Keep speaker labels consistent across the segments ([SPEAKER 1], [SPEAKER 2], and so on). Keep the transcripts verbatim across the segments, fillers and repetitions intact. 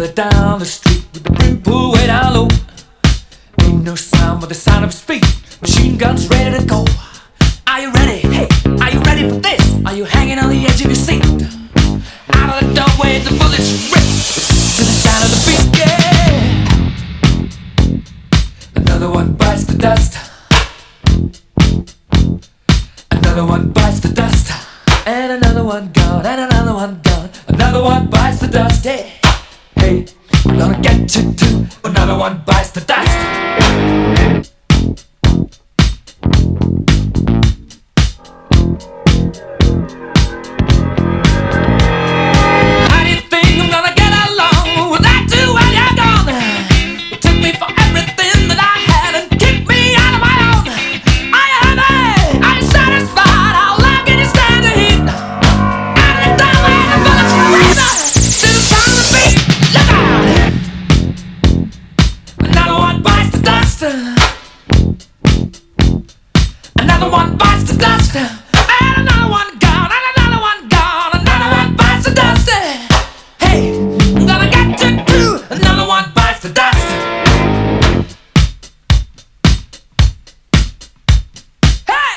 [SPEAKER 1] headed down the street with the brim pulled way down low. Ain't no sound but the sound of his feet. Machine guns ready to go. Are you ready? Hey, are you ready for this? Are you hanging on the edge of your seat? Out of the doorway the bullets rip to the sound of the beat. Yeah. Another one bites the dust. Another one bites the dust. And another one gone, and another one gone. Another one bites the dust. Hey, hey, I'm gonna get you too. Another one bites the dust. How do you think I'm gonna get along without you when you're gone? You took me for everything that I had and kicked me out of my own. Are you happy? Are you satisfied? How long can you stand the heat? Out of the doorway, the bullets rip to the sound of the beat. Look out! Another one bites the dust. Another one bites the dust. And another one gone. And another one gone. Another one bites the dust. Hey, I'm gonna get you too. Another one bites the dust. Hey!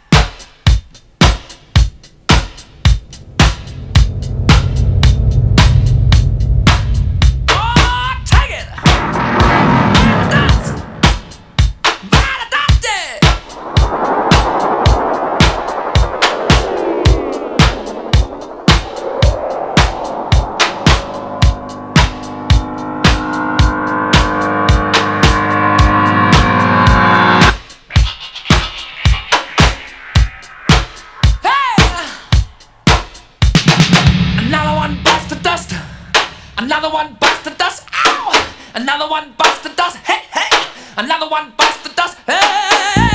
[SPEAKER 1] Oh, take it! Dust! By the dust! Another one bites the dust. Another one bites the dust. Ow! Another one bites the dust. Hey, hey! Another one bites the dust. Hey!